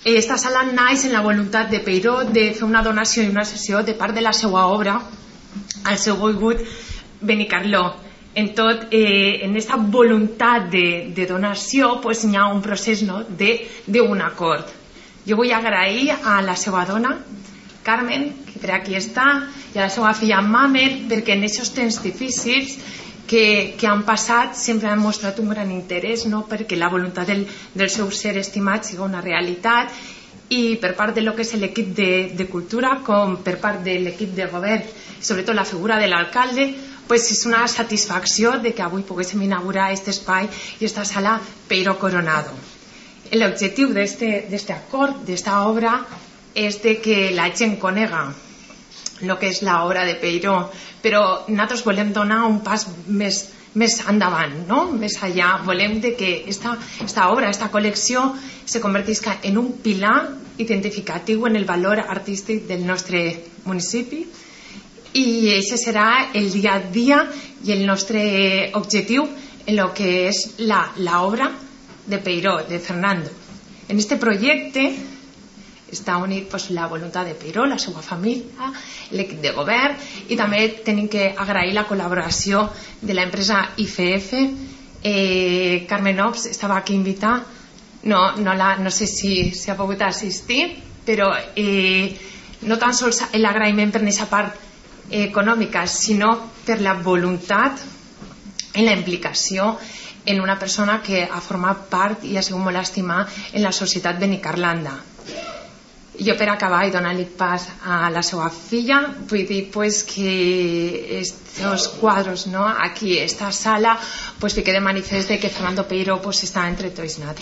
Esta sala naix en la voluntat de Peiró de fer una donació i una cessió de part de la seva obra al seu boigut Benicarló. En aquesta voluntat de donació hi ha un procés d'un acord. Jo vull agrair a la seva dona, Carmen, que per aquí està, i a la seva filla Mamer, perquè en aquests temps difícils que han passat sempre han mostrat un gran interès perquè la voluntat del seu ser estimat sigui una realitat, i per part de lo que és l'equip de cultura com per part de l'equip de govern, sobretot la figura de l'alcalde, és una satisfacció que avui poguéssim inaugurar aquest espai i aquesta sala Peiró Coronado. L'objectiu d'aquest acord, d'aquesta obra, és que la gent conega el que és l'obra de Peiró, però nosaltres volem donar un pas més endavant, més allà. Volem que aquesta obra, aquesta col·lecció, se convertisca en un pilar identificatiu en el valor artístic del nostre municipi, i aquest serà el dia a dia i el nostre objectiu en el que és l'obra de Peiró, de Fernando. En aquest projecte està unit la voluntat de Peiró, la seva família, l'equip de govern, i també tenim que agrair la col·laboració de l'empresa IFF. Carmen Ops estava aquí invitada, no sé si ha pogut assistir, però no tan sols l'agraïment per aquesta part econòmica, sinó per la voluntat i la implicació en una persona que ha format part i ha sigut molt estimada en la societat benicarlanda. Jo, per acabar i donar-li pas a la seva filla, vull dir que aquests quadres aquí, aquesta sala, fica de manifest que Fernando Peiró està entre tots nosaltres.